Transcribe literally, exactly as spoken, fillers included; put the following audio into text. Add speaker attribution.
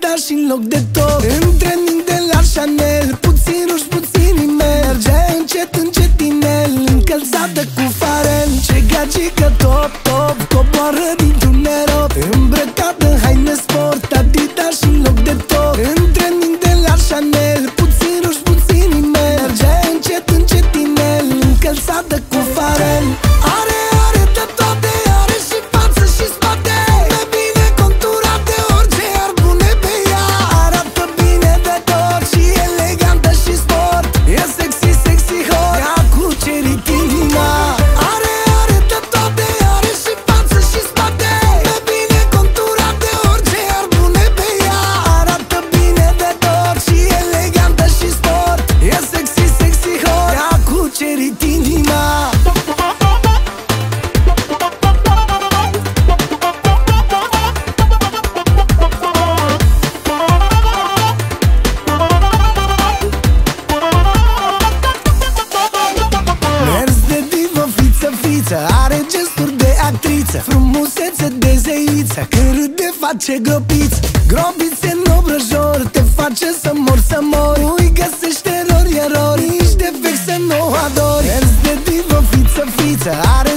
Speaker 1: Adidas și în loc de top. În trending de la Chanel, puțin ruși, puțin rimel. Merge încet, încetinel, încălzată cu farel. Ce gagică top, top, coboară dintr-un nerop. Îmbrăcată în haine sport, Adidas și în loc de top. În trending de la Chanel, puțin ruși, puțin rimel. Merge încet, încetinel, încălzată cu farel. Are, are de toate, are și față și spate. Pe bine conturate, orice ar pune pe ea. Arată bine de tot și elegantă și sport. E sexy, sexy hot, ea a cucerit inima. Are, are de toate, are și față și spate. Pe bine conturate, orice ar pune pe ea. Arată bine de tot și elegantă și sport. E sexy, sexy hot, ea a cucerit inima. Are gesturi de actriță, frumusețe de zeiță. Când râde face gropiți, gropițe în obrăjor. Te face să mor, să mor. Nu-i găsește erori, erori, nici defect să nu adori. Mers de divă, fiță, fiță, are